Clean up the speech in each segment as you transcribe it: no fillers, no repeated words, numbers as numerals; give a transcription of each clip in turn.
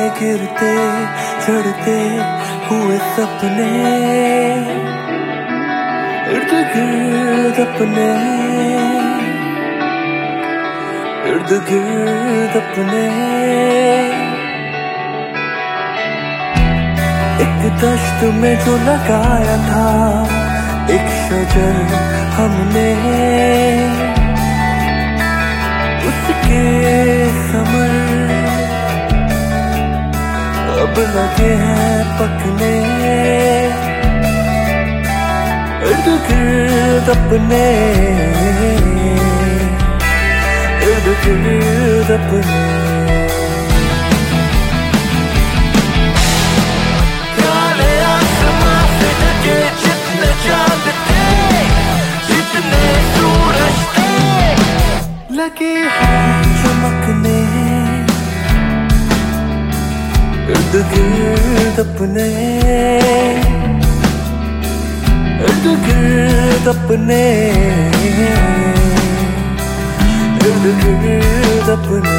गिरते चढ़ते हुए सपने, इर्द गिर्द अपने, इर्द गिर्द अपने। एक दश्त में जो लगाया था एक शजर हमने, उसके समर अब लगे हैं पकने, इर्द गिर्द अपने, इर्द गिर्द अपने। काले आसमां से ढके जितने चांद थे, जितने सूरज थे, लगे हैं चमकने, इर्द गिर्द अपने, इर्द गिर्द अपने, इर्द गिर्द अपने।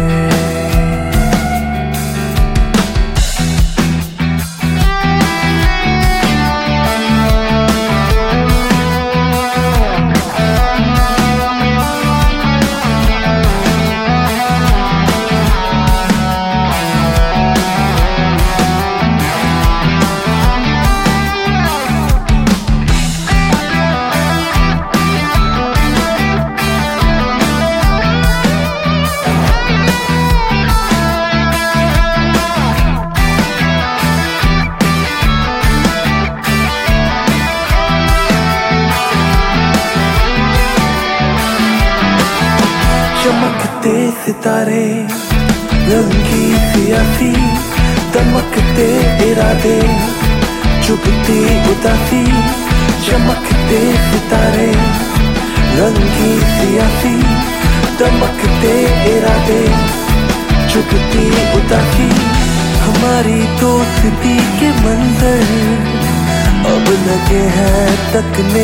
चमकते सितारे रंगी सियासी, दमकते इरादे चुभती उदासी। चमकते सितारे रंगी सियासी, दमकते इरादे चुभती उदासी। हमारी दोस्ती के मंजर अब लगे हैं तकने,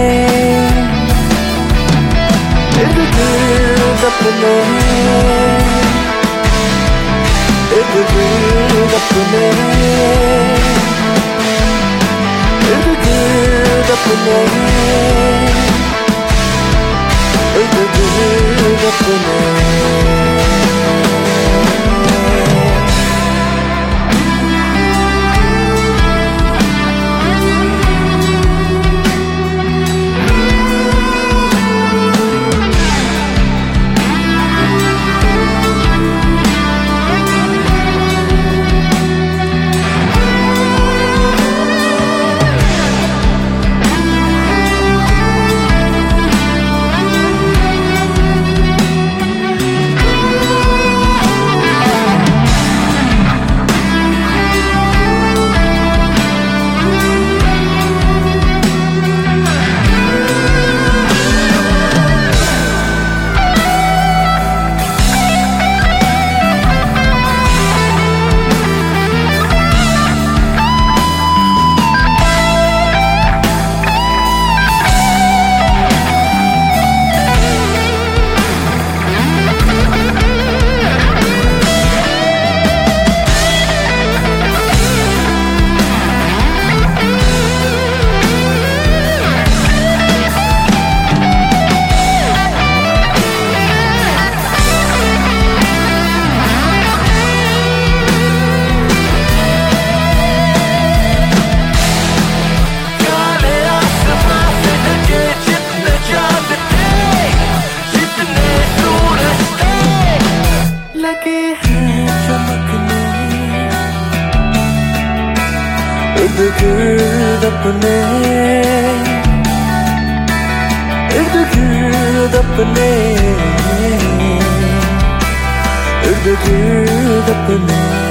इर्द गिर्द अपने, इर्द गिर्द अपने, इर्द गिर्द अपने, इर्द गिर्द अपने। इर्द गिर्द अपने, इर्द गिर्द अपने, इर्द गिर्द अपने।